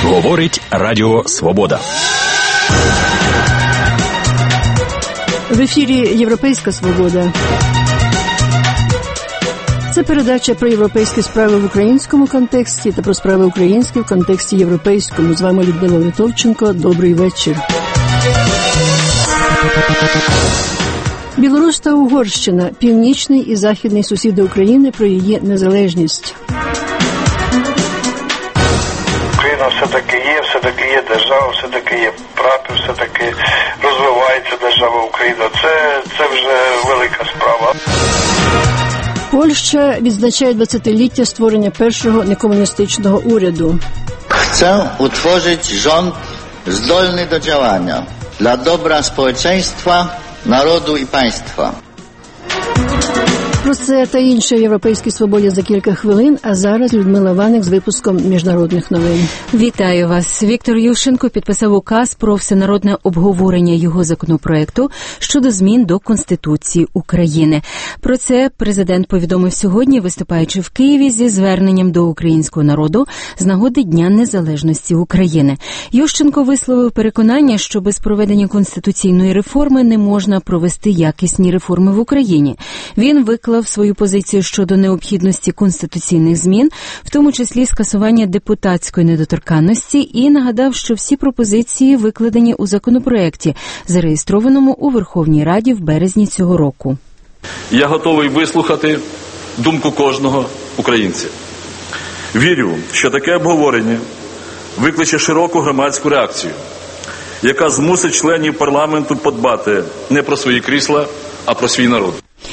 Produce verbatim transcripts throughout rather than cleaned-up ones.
Говорить Радіо Свобода. В ефірі «Європейська свобода». Це передача про європейські справи в українському контексті та про справи українські в контексті європейському. З вами Людмила Литовченко. Добрий вечір. Білорусь та Угорщина – північний і західний сусіди України, про її незалежність. Україна все-таки є, все-таки є держава, все-таки є прапор, все-таки розвивається держава Україна. Це, це вже велика справа. Польща відзначає двадцятиліття створення першого некомуністичного уряду. Chcę utworzyć rząd zdolny do działania dla dobra społeczeństwa, narodu i państwa. Про це та інше в «Європейській свободі» за кілька хвилин, а зараз Людмила Ваник з випуском міжнародних новин. Вітаю вас. Віктор Ющенко підписав указ про всенародне обговорення його законопроекту щодо змін до Конституції України. Про це президент повідомив сьогодні, виступаючи в Києві зі зверненням до українського народу з нагоди Дня незалежності України. Ющенко висловив переконання, що без проведення конституційної реформи не можна провести якісні реформи в Україні. Він виклав свою позицію щодо необхідності конституційних змін, в тому числі скасування депутатської недоторканності, і нагадав, що всі пропозиції викладені у законопроекті, зареєстрованому у Верховній Раді в березні цього року. Я готовий вислухати думку кожного українця. Вірю, що таке обговорення викличе широку громадську реакцію, яка змусить членів парламенту подбати не про свої крісла, а про свій народ.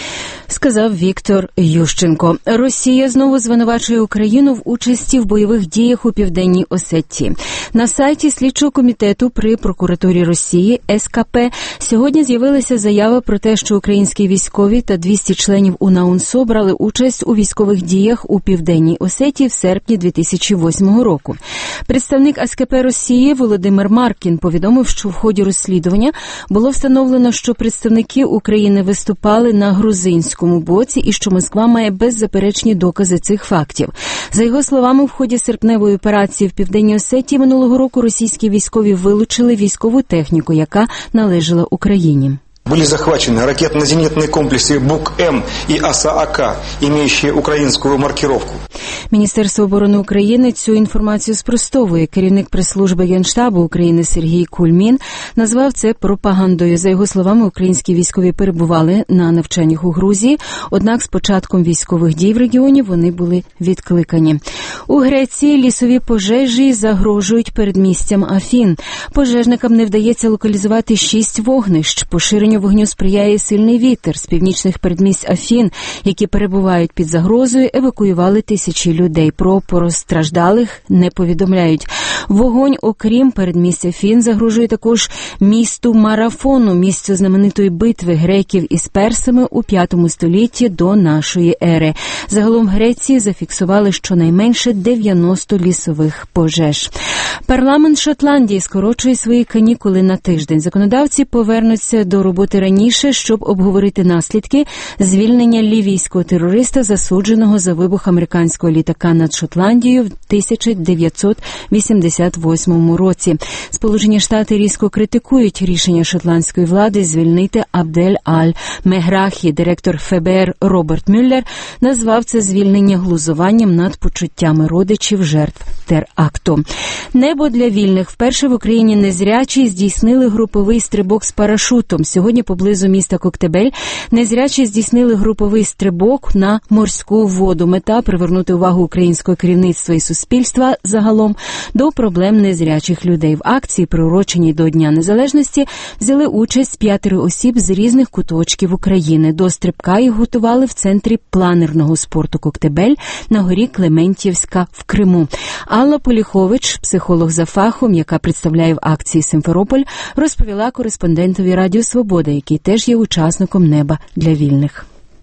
Сказав Віктор Ющенко. Росія знову звинувачує Україну в участі в бойових діях у Південній Осетії. На сайті слідчого комітету при прокуратурі Росії ес ка пе сьогодні з'явилася заява про те, що українські військові та двісті членів УНАУНСО брали участь у військових діях у Південній Осетії в серпні дві тисячі восьмого року. Представник ес ка пе Росії Володимир Маркін повідомив, що в ході розслідування було встановлено, що представники України виступали на грузинському боці і що Москва має беззаперечні докази цих фактів. За його словами, в ході серпневої операції в Південній Осетії минулого року російські військові вилучили військову техніку, яка належала Україні. Были захвачены ракетно-зенитные комплексы БУК-М и АСА-АК, имеющие украинскую маркировку. Міністерство оборони України цю інформацію спростовує. Керівник прес-служби Генштабу України Сергій Кульмін назвав це пропагандою. За його словами, українські військові перебували на навчаннях у Грузії, однак з початком військових дій в регіоні вони були відкликані. У Греції лісові пожежі загрожують передмістям Афін. Пожежникам не вдається локалізувати шість вогнищ. Поширенню вогню сприяє сильний вітер. З північних передмість Афін, які перебувають під загрозою, евакуювали тисячі людей. Про постраждалих не повідомляють. Вогонь, окрім передмістя Афін, загрожує також місту Марафону, місцю знаменитої битви греків із персами у п'ятому столітті до нашої ери. Загалом в Греції зафіксували щонайменше дев'яносто лісових пожеж. Парламент Шотландії скорочує свої канікули на тиждень. Законодавці повернуться до роботи раніше, щоб обговорити наслідки звільнення лівійського терориста, засудженого за вибух американського літака над Шотландією в тисяча дев'ятсот вісімдесят восьмому році. Сполучені Штати різко критикують рішення шотландської влади звільнити Абдель Аль-Меграхі. Директор еф бе ер Роберт Мюллер назвав це звільнення глузуванням над почуттями родичів жертв теракту. Небо для вільних. Вперше в Україні незрячі здійснили груповий стрибок з парашутом. Сьогодні поблизу міста Коктебель незрячі здійснили груповий стрибок на морську воду. Мета – привернути увагу українського керівництва і суспільства загалом до проблем незрячих людей. В акції, приуроченій до Дня Незалежності, взяли участь п'ятеро осіб з різних куточків України. До стрибка їх готували в центрі планерного спорту Коктебель на горі Клементівська в Криму. Алла Поліхович, психолог за фахом, яка представляє в акції Симферополь, розповіла кореспондентові Радіо Свобода, який теж є учасником неба для вільних.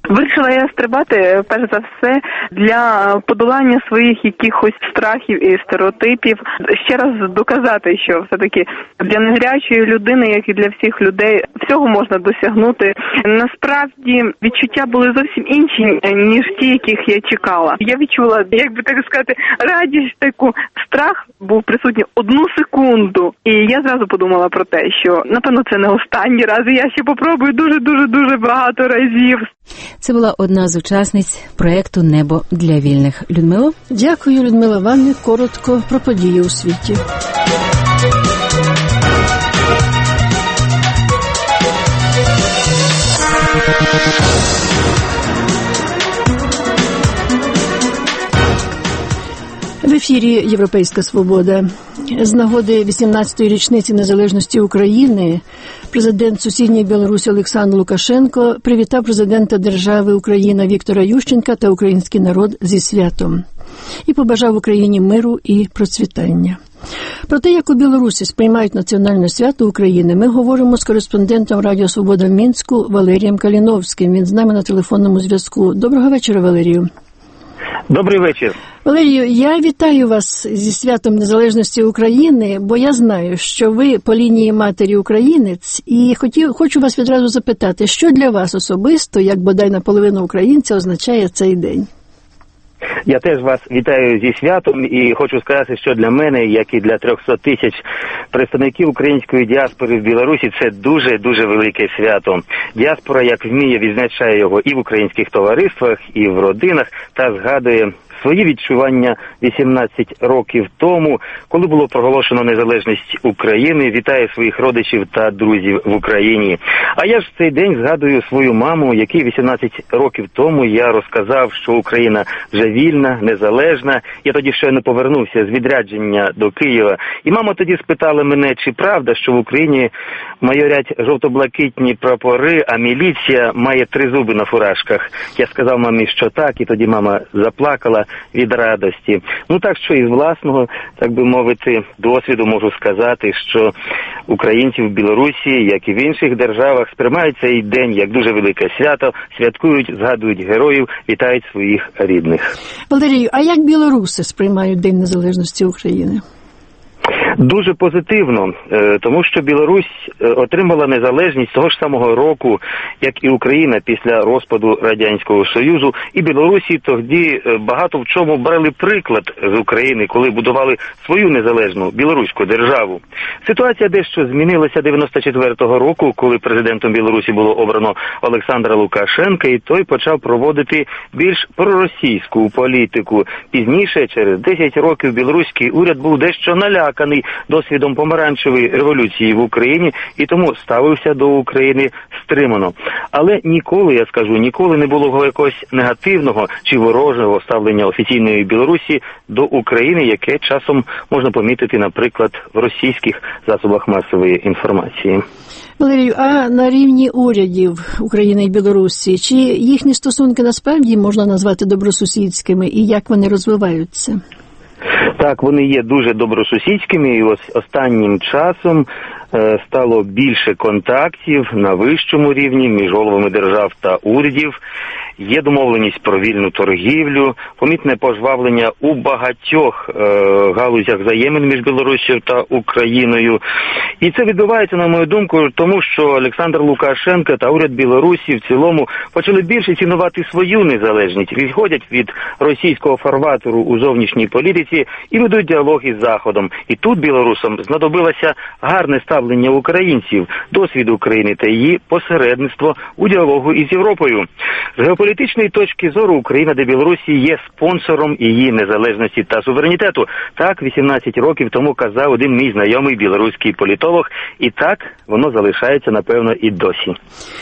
Вирішила я стрибати, перш за все, для подолання своїх якихось страхів і стереотипів. Ще раз доказати, що все-таки для незрячої людини, як і для всіх людей, всього можна досягнути. Насправді, відчуття були зовсім інші, ніж ті, яких я чекала. Я відчула, як би так сказати, радість таку. Страх був присутній одну секунду. І я зразу подумала про те, що, напевно, це не останній раз, і я ще попробую дуже-дуже-дуже багато разів. Це була одна з учасниць проєкту «Небо для вільних». Людмило? Дякую, Людмила Іванівна. Коротко про події у світі. В ефірі «Європейська свобода». З нагоди вісімнадцятої річниці незалежності України президент сусідньої Білорусі Олександр Лукашенко привітав президента держави Україна Віктора Ющенка та український народ зі святом і побажав Україні миру і процвітання. Про те, як у Білорусі сприймають національне свято України, ми говоримо з кореспондентом Радіо Свобода в Мінську Валерієм Каліновським. Він з нами на телефонному зв'язку. Доброго вечора, Валерію. Добрий вечір. Валерію, я вітаю вас зі святом незалежності України, бо я знаю, що ви по лінії матері українець, і хотів, хочу вас відразу запитати, що для вас особисто, як бодай наполовину українця, означає цей день? Я теж вас вітаю зі святом і хочу сказати, що для мене, як і для трьохсот тисяч представників української діаспори в Білорусі, це дуже-дуже велике свято. Діаспора, як вміє, відзначає його і в українських товариствах, і в родинах, та згадує свої відчування вісімнадцять років тому, коли було проголошено незалежність України, вітає своїх родичів та друзів в Україні. А я ж в цей день згадую свою маму, якій вісімнадцять років тому я розказав, що Україна вже вільна, незалежна. Я тоді ще не повернувся з відрядження до Києва. І мама тоді спитала мене, чи правда, що в Україні майорять жовто-блакитні прапори, а міліція має три зуби на фуражках. Я сказав мамі, що так, і тоді мама заплакала від радості. Ну так що із власного, так би мовити, досвіду можу сказати, що українці в Білорусі, як і в інших державах, сприймають цей день як дуже велике свято, святкують, згадують героїв, вітають своїх рідних. Валерію, а як білоруси сприймають День Незалежності України? Дуже позитивно, тому що Білорусь отримала незалежність того ж самого року, як і Україна після розпаду Радянського Союзу. І Білорусі тоді багато в чому брали приклад з України, коли будували свою незалежну білоруську державу. Ситуація дещо змінилася дев'яносто четвертого року, коли президентом Білорусі було обрано Олександра Лукашенка, і той почав проводити більш проросійську політику. Пізніше, через десять років, білоруський уряд був дещо наляканий досвідом помаранчевої революції в Україні і тому ставився до України стримано. Але ніколи, я скажу, ніколи не було якогось негативного чи ворожого ставлення офіційної Білорусі до України, яке часом можна помітити, наприклад, в російських засобах масової інформації. Валерію, а на рівні урядів України і Білорусі, чи їхні стосунки насправді можна назвати добросусідськими і як вони розвиваються? Так, вони є дуже добросусідськими, і ось останнім часом е, стало більше контактів на вищому рівні між головами держав та урядів. Є домовленість про вільну торгівлю, помітне пожвавлення у багатьох е, галузях взаємин між Білоруссю та Україною. І це відбувається, на мою думку, тому що Олександр Лукашенко та уряд Білорусі в цілому почали більше цінувати свою незалежність, відходять від російського фарватеру у зовнішній політиці і ведуть діалог із Заходом. І тут білорусам знадобилося гарне ставлення українців, досвід України та її посередництво у діалогу із Європою. З геополітичної точки зору Україна для Білорусі є спонсором її незалежності та суверенітету. Так вісімнадцять років тому казав один мій знайомий білоруський політолог, і так воно залишається, напевно, і досі.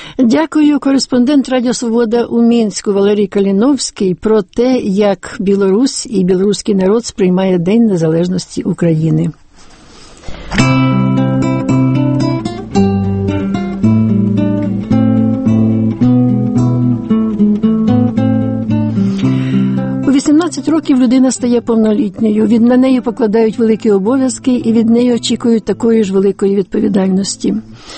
Дякую. Кореспондент Радіо Свобода у Мінську Валерій Каліновський про те, як Білорусь і білоруський народ сприймає День Незалежності України. У вісімнадцять років людина стає повнолітньою. Від на неї покладають великі обов'язки і від неї очікують такої ж великої відповідальності.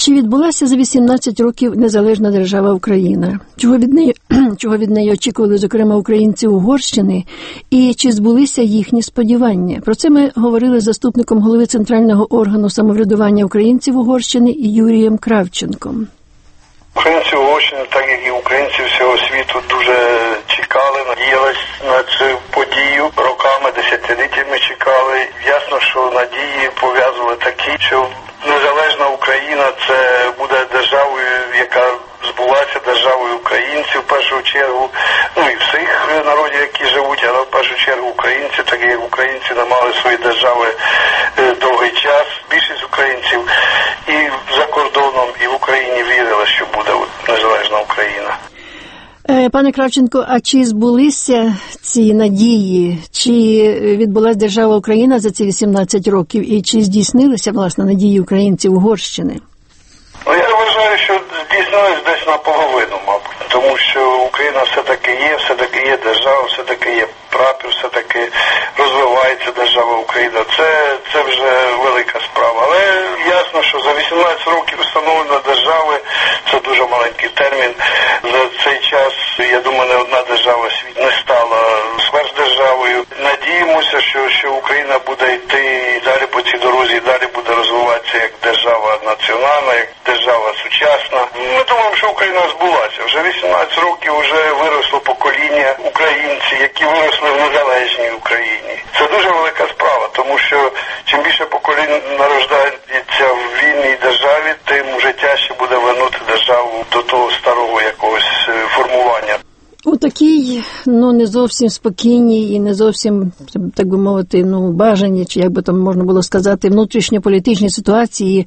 Чи відбулася за вісімнадцять років незалежна держава Україна? Чого від неї, чого від неї очікували, зокрема, українці Угорщини? І чи збулися їхні сподівання? Про це ми говорили з заступником голови Центрального органу самоврядування українців Угорщини Юрієм Кравченком. Українці Угорщини, так як і українці всього світу, дуже чекали, надіялись на цю подію. Роками, десятиліттями чекали. Ясно, що надії пов'язували такі, що незалежна Україна – це буде державою, яка збулася, державою українців в першу чергу, ну і всіх народів, які живуть, але в першу чергу українці, так як українці не мали свої держави довгий час, більшість українців і за кордоном, і в Україні вірили, що буде незалежна Україна. Пане Кравченко, а чи збулися ці надії? Чи відбулася держава Україна за ці вісімнадцять років? І чи здійснилися, власне, надії українців Угорщини? Ну, я вважаю, що здійснилось десь наполовину, мабуть. Тому що Україна все-таки є, все-таки є держава, все-таки є прапор, все-таки розвивається держава Україна. Це, це вже велика справа. Але ясно, що за вісімнадцять років встановлення держави – це дуже маленький термін. За цей час, я думаю, не одна держава світ не стала сверхдержавою. Надіємося, що, що Україна буде йти і далі по цій дорозі, і далі буде розвиватися як держава національна, як держава сучасна. Ми думаємо, що Україна збулася. Вже вісімнадцять років вже виросло покоління українців, які виросли в незалежній Україні. Це дуже велика справа, тому що чим більше поколінь народжується в вільній державі, тим вже тяжче буде вернути державу до того старого якогось формування. У такій, ну, не зовсім спокійній і не зовсім, так би мовити, ну, бажаній, чи як би там можна було сказати, внутрішньополітичній ситуації,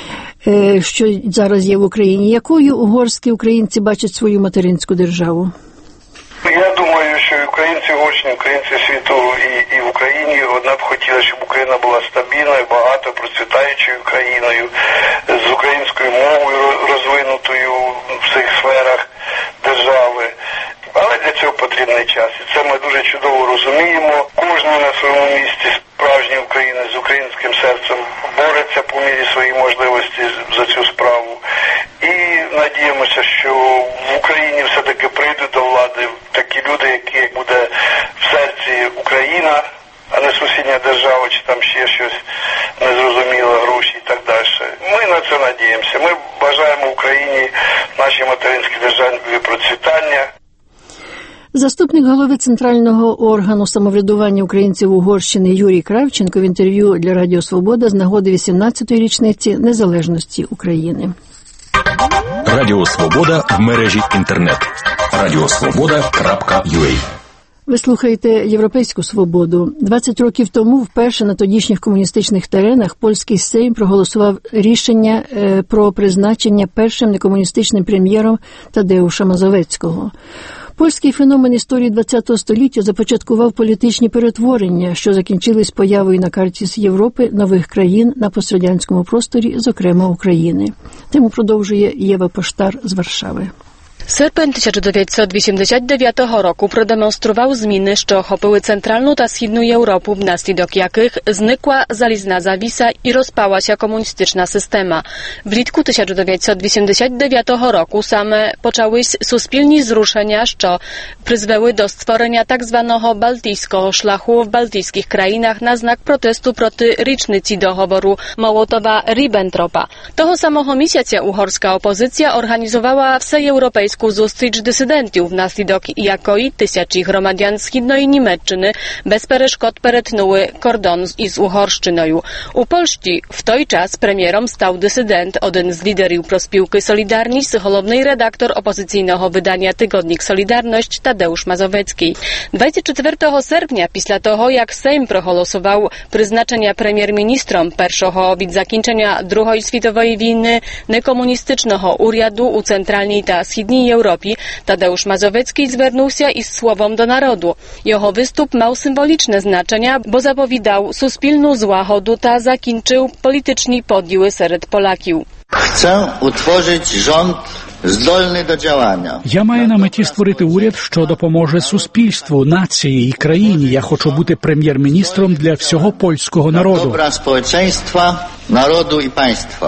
що зараз є в Україні. Якою угорські українці бачать свою материнську державу? Я думаю, що і українці Угорщини, українці світу і, і в Україні одна б хотіла, щоб Україна була стабільною, багато процвітаючою країною, з українською мовою розвинутою в всіх сферах держави. Але для цього потрібний час. І це ми дуже чудово розуміємо. Кожен на своєму місці справжній українець з українським серцем бореться по мірі своїх можливостей за цю справу. І надіємося, що в Україні все-таки прийдуть до влади такі люди, які буде в серці Україна, а не сусідня держава, чи там ще щось незрозуміле, гроші і так далі. Ми на це надіємося. Ми бажаємо Україні, нашій материнській державі процвітання. Заступник голови Центрального органу самоврядування українців Угорщини Юрій Кравченко в інтерв'ю для Радіо Свобода з нагоди вісімнадцятої річниці незалежності України. Радіо Свобода в мережі інтернет. радіосвобода крапка ю а. Ви слухаєте «Європейську свободу». двадцять років тому вперше на тодішніх комуністичних теренах польський Сейм проголосував рішення про призначення першим некомуністичним прем'єром Тадеуша Мазовецького. Польський феномен історії ХХ століття започаткував політичні перетворення, що закінчились появою на карті з Європи нових країн на пострадянському просторі, зокрема України. Тему продовжує Єва Поштар з Варшави. Серпень тисяча дев'ятсот вісімдесят дев'ятого року продемонстрував зміни, що охопили центральну та східну Європу, внаслідок яких зникла залізна завіса і розпалася комуністична система. Влітку тисяча дев'ятсот вісімдесят дев'ятого року саме почались суспільні зрушення, що призвели до створення так zwanego Балтійського шляху в балтійських країнах на знак протесту проти річниці договору Mołotowa-Ribbentropa. Того самого місяця угорська опозиція організувала всеєвропейську зустріч дисидентів, внаслідок якої тисячі громадян східної Німеччини без перешкод перетнули кордон із Угорщиною. У Польщі в той час прем'єром став дисидент, один з лідерів проспілки «Солідарність», головний редактор опозиційного видання «Tygodnik Solidarność» Tadeusz Mazowiecki. двадцять четвертого серпня, після того, як Сейм проголосував призначення прем'єр-міністром першого від закінчення Другої світової війни некомуністичного уряду у центральній та східній Європі, Tadeusz Mazowiecki zвернувся із словом до народу. Його виступ мав символічне значення, бо заповідав суспільну злагоду та закінчив політичні поділи серед Поляків. Chcę utworzyć rząd zdolny do działania. Я маю на меті створити уряд, що допоможе суспільству, нації і країні. Я хочу бути прем'єр-міністром для всього польського народу. Dobra społeczeństwa, narodu i państwa.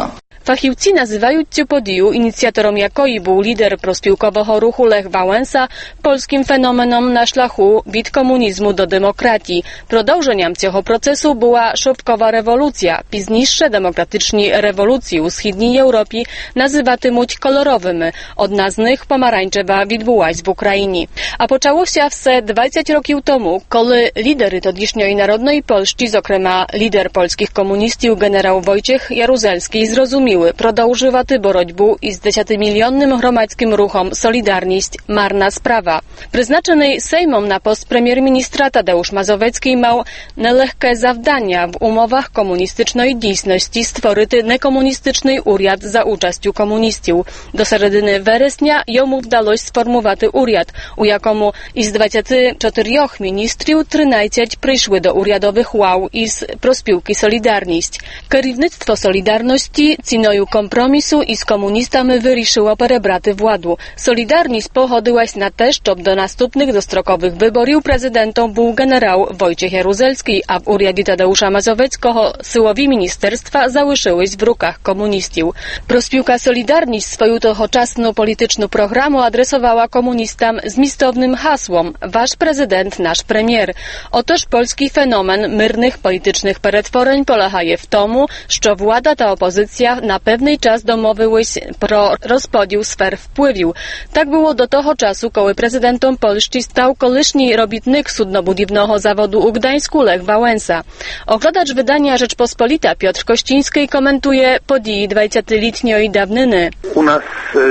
Фахівці називають цю подію, ініціатором якої був лідер проспілкового руху Lech Wałęsa, польським феноменом на шляху від комунізму до демократії. Продовженням цього процесу була шовкова революція. Пізніше демократичні революції у східній Європі називатимуть колоровими. Одна з них, помаранчева, відбулась в Україні. А почалося все двадцять років тому, коли лідери тодішньої народної Польщі, зокрема лідер польських комуністів генерał Wojciech Jaruzelski, зрозуміли продовжувати боротьбу із десятимільйонним громадським рухом «Solidarність» – марна справа. Призначений Сеймом на пост прем'єр-міністра Tadeusz Mazowiecki мав нелегке завдання в умовах комуністичної дійсності створити некомуністичний уряд за участю комуністів. До середини вересня йому вдалося сформувати уряд, у якому із двадцяти чотирьох міністрів тринадцять прийшли до урядових лав із проспілки «Solidarність». Керівництво «Solidarності» ціною компромісу із комуністами вирішило перебрати владу. «Solidarність» погодилась на те, щоб до наступних дострокових виборів президентом був генерał Wojciech Jaruzelski, а в уряді Tadeusza Mazowieckiego силові міністерства залишились в руках комуністів. Проспілка «Solidarність» свою тогочасну політичну програму адресувала комуністам змістовним hasłом «Wasz prezydent, nasz premier». Отож, польський феномен мирних політичних перетворень полягає в тому, що влада та опозиція на певний час домовились про розподіл сфер впливів. Так було до того часу, коли президентом Польщі став колишній робітник суднобудівного zawodu u Gdańsku Lech Wałęsa. Oglądacz wydania Rzeczpospolita Piotr Kościński komentuje podії dwudziestolітньої давнини. У нас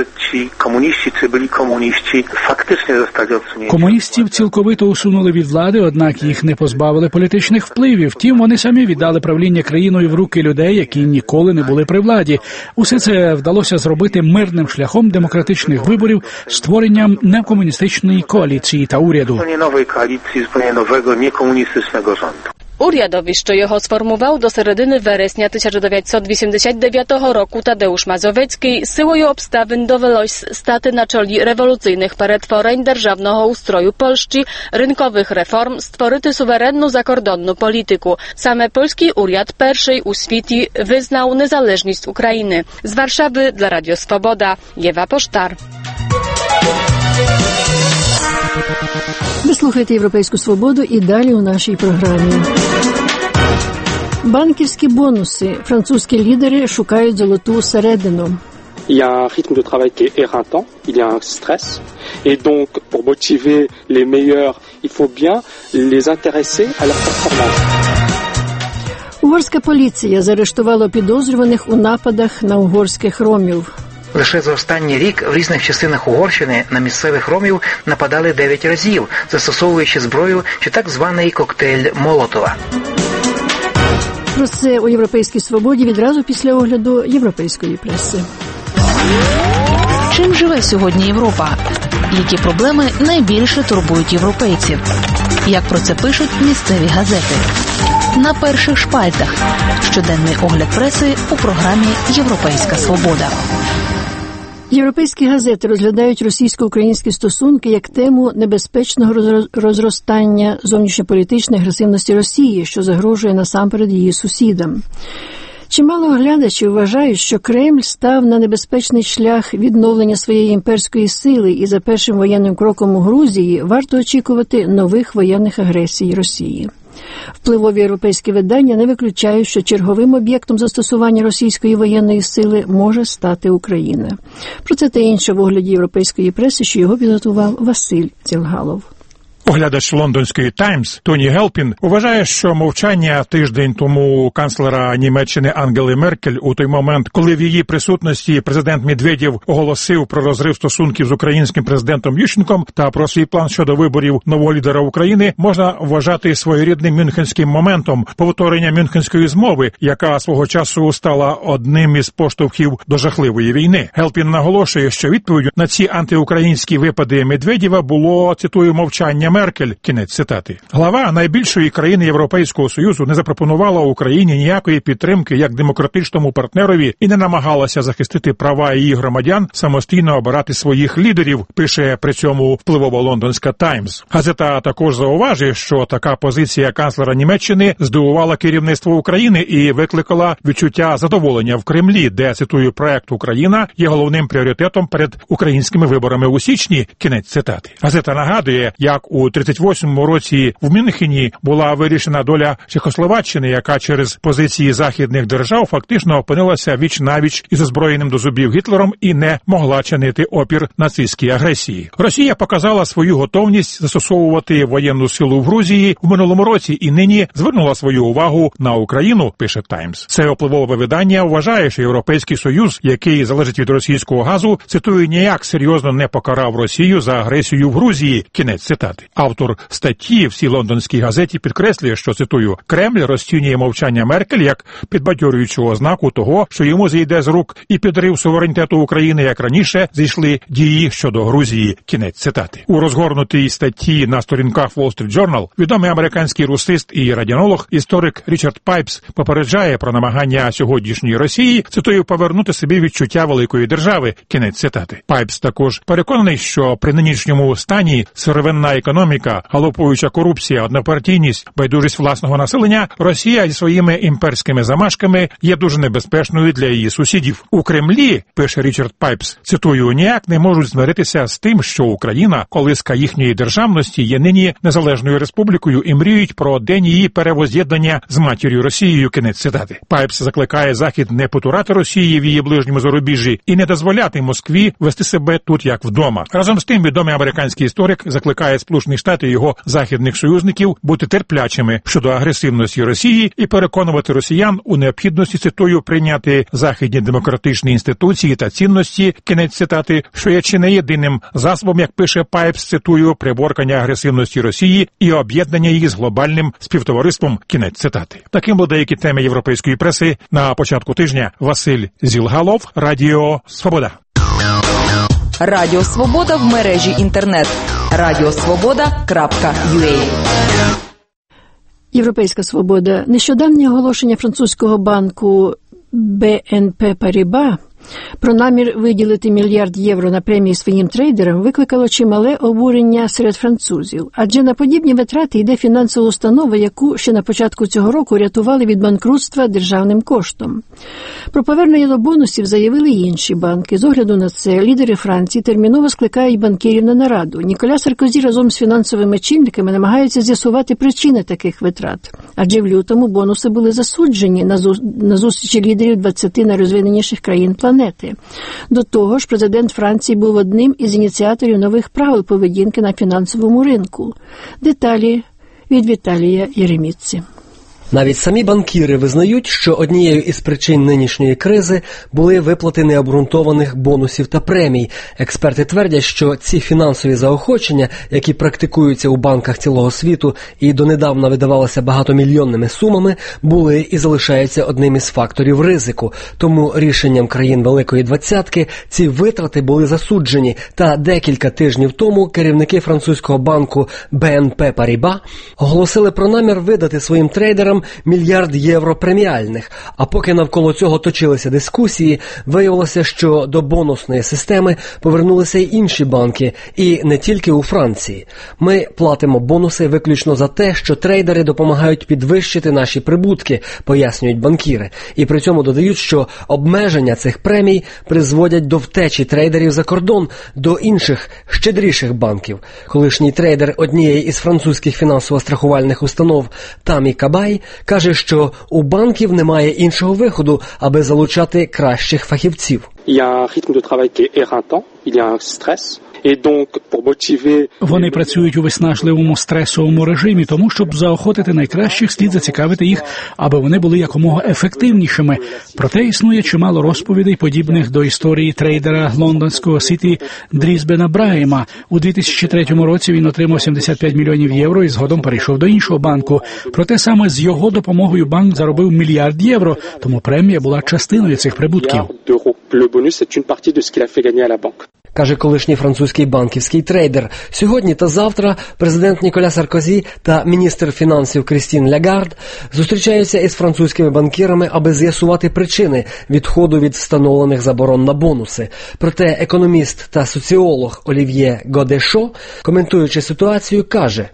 ci komuniści, czy byli komuniści, faktycznie zostali odsunięci. Комуністів цілковито усунули від влади, однак їх не позбавили політичних впливів. Втім, вони самі віддали правління країною в руки людей, які ніколи не були при владі. Усе це вдалося зробити мирним шляхом демократичних виборів, створенням некомуністичної коаліції та уряду. Zupełnie nowej koalicji, zupełnie nowego, niekomunistycznego rządu. Урядові, що його сформував до середини вересня тисяча дев'ятсот вісімдесят дев'ятого року Tadeusz Mazowiecki, силою обставин довелось стати на чолі революційних перетворень державного устрою Польщі, ринкових реформ, створити суверенну закордонну політику. Саме польський уряд перший у світі визнав незалежність України. З Warszawy dla Radio Swoboda, Єва Поштар. Ви слухаєте «Європейську свободу» і далі у нашій програмі. Банківські бонуси. Французькі лідери шукають золоту середину. Il y a un rythme de travail qui est éreintant, il y a un stress, et donc pour motiver les meilleurs, il faut bien les intéresser à leur performance. Угорська поліція заарештувала підозрюваних у нападах на угорських ромів. Лише за останній рік в різних частинах Угорщини на місцевих ромів нападали дев'ять разів, застосовуючи зброю чи так званий коктейль Молотова. Про це у «Європейській свободі» відразу після огляду європейської преси. Чим живе сьогодні Європа? Які проблеми найбільше турбують європейців? Як про це пишуть місцеві газети? На перших шпальтах. Щоденний огляд преси у програмі «Європейська свобода». Європейські газети розглядають російсько-українські стосунки як тему небезпечного розростання зовнішньополітичної агресивності Росії, що загрожує насамперед її сусідам. Чимало оглядачів вважають, що Кремль став на небезпечний шлях відновлення своєї імперської сили, і за першим воєнним кроком у Грузії варто очікувати нових воєнних агресій Росії. Впливові європейські видання не виключають, що черговим об'єктом застосування російської воєнної сили може стати Україна. Про це та інше в огляді європейської преси, що його підготував Василь Цілгалов. Оглядач лондонської «Таймс» Тоні Гелпін вважає, що мовчання тиждень тому канцлера Німеччини Ангели Меркель у той момент, коли в її присутності президент Медведєв оголосив про розрив стосунків з українським президентом Ющенком та про свій план щодо виборів нового лідера України, можна вважати своєрідним мюнхенським моментом повторення Мюнхенської змови, яка свого часу стала одним із поштовхів до жахливої війни. Гелпін наголошує, що відповіддю на ці антиукраїнські випади Медведєва було, цитую, мовчання Меркель. Кінець цитати. Глава найбільшої країни Європейського Союзу не запропонувала Україні ніякої підтримки як демократичному партнерові і не намагалася захистити права її громадян самостійно обирати своїх лідерів, пише при цьому впливова лондонська «Таймс». Газета також зауважує, що така позиція канцлера Німеччини здивувала керівництво України і викликала відчуття задоволення в Кремлі, де, цитую, проект «Україна» є головним пріоритетом перед українськими виборами у січні. Кінець цитати. Газета нагадує, як у тридцять восьмому році в Мюнхені була вирішена доля Чехословаччини, яка через позиції західних держав фактично опинилася віч-навіч із озброєним до зубів Гітлером і не могла чинити опір нацистській агресії. Росія показала свою готовність застосовувати воєнну силу в Грузії в минулому році і нині звернула свою увагу на Україну, пише «Таймс». Це впливове видання вважає, що Європейський Союз, який залежить від російського газу, цитую, ніяк серйозно не покарав Росію за агресію в Грузії. Кінець цитати. Автор статті в цій лондонській газеті підкреслює, що, цитую, Кремль розцінює мовчання Меркель як підбадьорюючу ознаку того, що йому зійде з рук і підрив суверенітету України, як раніше зійшли дії щодо Грузії. Кінець цитати. У розгорнутій статті на сторінках Wall Street Journal відомий американський русист і радіонолог, історик Річард Пайпс попереджає про намагання сьогоднішньої Росії, цитую, повернути собі відчуття великої держави. Кінець цитати. Пайпс також переконаний, що при нинішньому стані сировинна економіка, галопуюча корупція, однопартійність, байдужість власного населення, Росія зі своїми імперськими замашками є дуже небезпечною для її сусідів. У Кремлі, пише Річард Пайпс, цитую, ніяк не можуть змиритися з тим, що Україна, колиска їхньої державності, є нині незалежною республікою і мріють про день її перевоз'єднання з матір'ю Росією. Кінець цитати. Пайпс закликає Захід не потурати Росії в її ближньому зарубіжжі і не дозволяти Москві вести себе тут як вдома. Разом з тим, відомий американський історик закликає Сполучені Штати і його західних союзників бути терплячими щодо агресивності Росії і переконувати росіян у необхідності, цитую, прийняти західні демократичні інституції та цінності, кінець цитати, що є чи не єдиним засобом, як пише Пайпс, цитую, приборкання агресивності Росії і об'єднання її з глобальним співтовариством, кінець цитати. Таким були деякі теми європейської преси на початку тижня. Василь Зілгалов, Радіо Свобода. Радіо Свобода в мережі інтернет. радіосвобода крапка ю а. Європейська свобода. Нещодавнє оголошення французького банку Бе Ен Пе Паріба про намір виділити мільярд євро на премії своїм трейдерам викликало чимале обурення серед французів. Адже на подібні витрати йде фінансова установа, яку ще на початку цього року рятували від банкрутства державним коштом. Про повернення до бонусів заявили й інші банки. З огляду на це, лідери Франції терміново скликають банкірів на нараду. Ніколя Саркозі разом з фінансовими чинниками намагаються з'ясувати причини таких витрат. Адже в лютому бонуси були засуджені на, зу... на зустрічі лідерів двадцяти найрозвиненіших країн планети. До того ж, президент Франції був одним із ініціаторів нових правил поведінки на фінансовому ринку. Деталі від Віталія Єреміці. Навіть самі банкіри визнають, що однією із причин нинішньої кризи були виплати необґрунтованих бонусів та премій. Експерти твердять, що ці фінансові заохочення, які практикуються у банках цілого світу і донедавна видавалися багатомільйонними сумами, були і залишаються одним із факторів ризику. Тому рішенням країн Великої Двадцятки ці витрати були засуджені, та декілька тижнів тому керівники французького банку Бе Ен Пе Паріба оголосили про намір видати своїм трейдерам мільярд євро преміальних. А поки навколо цього точилися дискусії, виявилося, що до бонусної системи повернулися й інші банки, і не тільки у Франції. Ми платимо бонуси виключно за те, що трейдери допомагають підвищити наші прибутки, пояснюють банкіри. І при цьому додають, що обмеження цих премій призводять до втечі трейдерів за кордон, до інших, щедріших банків. Колишній трейдер однієї із французьких фінансово-страхувальних установ Тамі Кабай каже, що у банків немає іншого виходу, аби залучати кращих фахівців. Il y a un rythme de travail qui est éreintant, il y a un stress. Вони працюють у виснажливому стресовому режимі, тому, щоб заохотити найкращих, слід зацікавити їх, аби вони були якомога ефективнішими. Проте існує чимало розповідей, подібних до історії трейдера лондонського Сіті Дрізбена Брайма. У дві тисячі третьому році він отримав сімдесят п'ять мільйонів євро і згодом перейшов до іншого банку. Проте саме з його допомогою банк заробив мільярд євро, тому премія була частиною цих прибутків. каже колишній французький банківський трейдер. Сьогодні та завтра президент Ніколя Саркозі та міністр фінансів Крістін Лягард зустрічаються із французькими банкірами, аби з'ясувати причини відходу від встановлених заборон на бонуси. Проте економіст та соціолог Олів'є Годешо, коментуючи ситуацію, каже: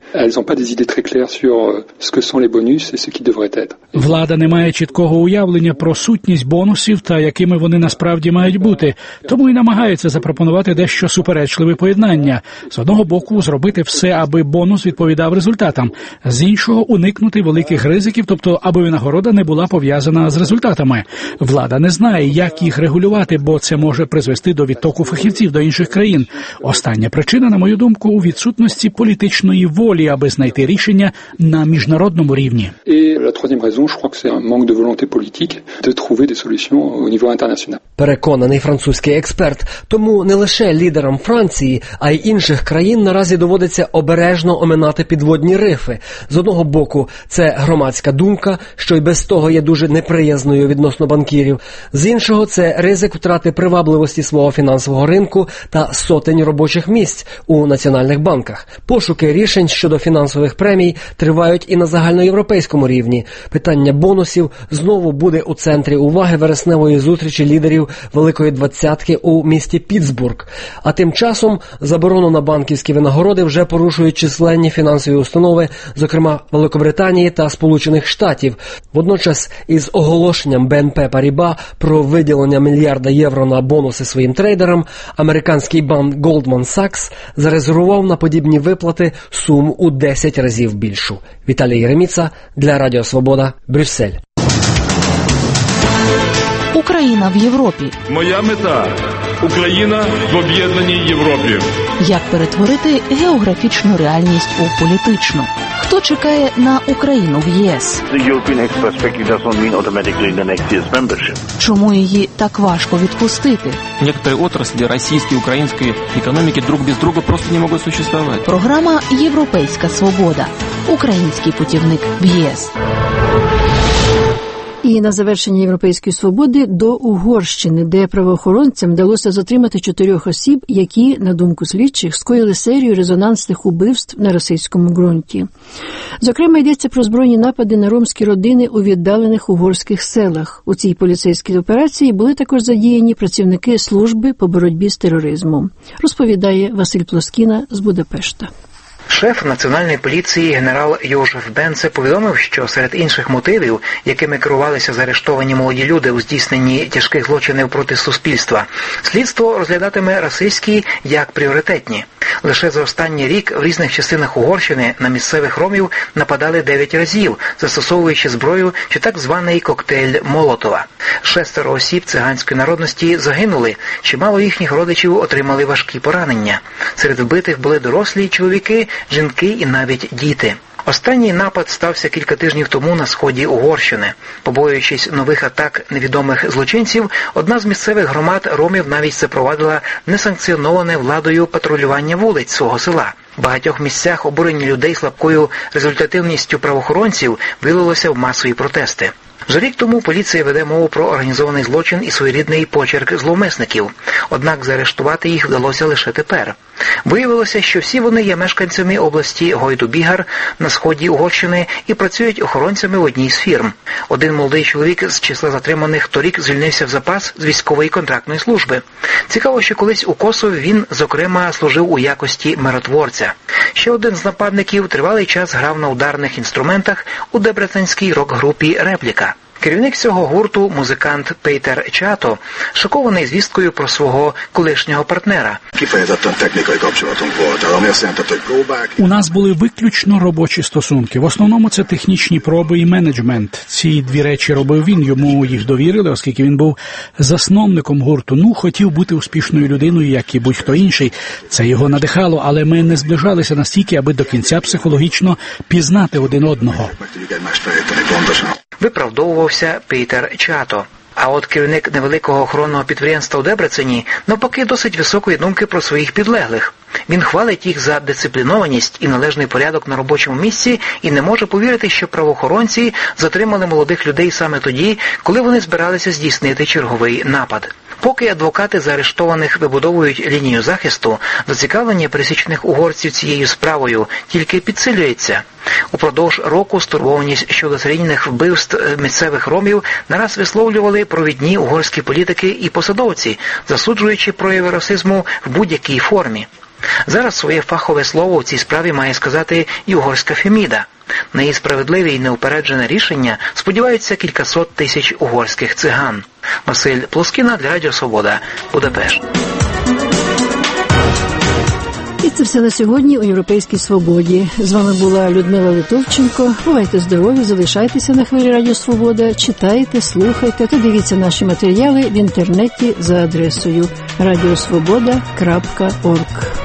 влада не має чіткого уявлення про сутність бонусів та якими вони насправді мають бути, тому і намагаються запропонувати дещо суперечливе поєднання. З одного боку, зробити все, аби бонус відповідав результатам, з іншого – уникнути великих ризиків, тобто аби винагорода не була пов'язана з результатами. Влада не знає, як їх регулювати, бо це може призвести до відтоку фахівців до інших країн. Остання причина, на мою думку, у відсутності політичної волі, аби знайти рішення на міжнародному рівні. Переконаний французький експерт. Тому не лише лідерам Франції, а й інших країн наразі доводиться обережно оминати підводні рифи. З одного боку, це громадська думка, що й без того є дуже неприязною відносно банкірів. З іншого, це ризик втрати привабливості свого фінансового ринку та сотень робочих місць у національних банках. Пошуки рішень щодо фінансових премій тривають і на загальноєвропейському рівні. Питання бонусів знову буде у центрі уваги вересневої зустрічі лідерів Великої Двадцятки у місті Пітсбург. А тим часом заборону на банківські винагороди вже порушують численні фінансові установи, зокрема Великобританії та Сполучених Штатів. Водночас із оголошенням Бі Ен Пі Паріба про виділення мільярда євро на бонуси своїм трейдерам, американський банк Goldman Sachs зарезервував на подібні виплати суму у десять разів більшу. Віталій Єреміца для Радіо Свобода, Брюссель. Україна в Європі. Моя мета – Україна в об'єднаній Європі. Як перетворити географічну реальність у політичну? Хто чекає на Україну в ЄС? Чому її так важко відпустити? Некоторые отрасли российской и украинской экономики друг без друга просто не могут существовать. Програма «Європейська свобода». Український путівник в ЄС. І на завершення «Європейської свободи» до Угорщини, де правоохоронцям вдалося затримати чотирьох осіб, які, на думку слідчих, скоїли серію резонансних убивств на російському ґрунті. Зокрема, йдеться про збройні напади на ромські родини у віддалених угорських селах. У цій поліцейській операції були також задіяні працівники служби по боротьбі з тероризмом, розповідає Василь Плоскіна з Будапешта. Шеф національної поліції генерал Йожеф Бенце повідомив, що серед інших мотивів, якими керувалися заарештовані молоді люди у здійсненні тяжких злочинів проти суспільства, слідство розглядатиме расистські як пріоритетні. Лише за останній рік в різних частинах Угорщини на місцевих ромів нападали дев'ять разів, застосовуючи зброю чи так званий коктейль Молотова. Шестеро осіб циганської народності загинули, чимало їхніх родичів отримали важкі поранення. Серед вбитих були дорослі чоловіки, жінки і навіть діти. Останній напад стався кілька тижнів тому на сході Угорщини. Побоюючись нових атак невідомих злочинців, одна з місцевих громад ромів навіть запровадила несанкціоноване владою патрулювання вулиць свого села. В багатьох місцях обурення людей слабкою результативністю правоохоронців вилилося в масові протести. Вже рік тому поліція веде мову про організований злочин і своєрідний почерк зловмисників. Однак заарештувати їх вдалося лише тепер. Виявилося, що всі вони є мешканцями області Гойдубігар на сході Угорщини і працюють охоронцями в одній з фірм. Один молодий чоловік з числа затриманих торік звільнився в запас з військової контрактної служби. Цікаво, що колись у Косові він, зокрема, служив у якості миротворця. Ще один з нападників тривалий час грав на ударних інструментах у дебреценській рок-групі «Репліка». Керівник цього гурту, музикант Пейтер Чато, шокований звісткою про свого колишнього партнера. У нас були виключно робочі стосунки. В основному це технічні проби і менеджмент. Ці дві речі робив він, йому їх довірили, оскільки він був засновником гурту. Ну, хотів бути успішною людиною, як і будь-хто інший. Це його надихало, але ми не зближалися настільки, аби до кінця психологічно пізнати один одного. Виправдовувався Пейтер Чато. А от керівник невеликого охоронного підприємства у Дебрецені навпаки досить високої думки про своїх підлеглих. Він хвалить їх за дисциплінованість і належний порядок на робочому місці і не може повірити, що правоохоронці затримали молодих людей саме тоді, коли вони збиралися здійснити черговий напад. Поки адвокати заарештованих вибудовують лінію захисту, зацікавлення пересічних угорців цією справою тільки підсилюється. Упродовж року стурбованість щодо серійних вбивств місцевих ромів нараз висловлювали провідні угорські політики і посадовці, засуджуючи прояви расизму в будь-якій формі. Зараз своє фахове слово в цій справі має сказати і угорська Феміда. На її справедливе і неупереджене рішення сподіваються кількасот тисяч угорських циган. Василь Плоскіна для Радіо Свобода, Будапешт. І це все на сьогодні у Європейській Свободі. З вами була Людмила Литовченко. Бувайте здорові, залишайтеся на хвилі Радіо Свобода, читайте, слухайте та дивіться наші матеріали в інтернеті за адресою радіосвобода крапка орг.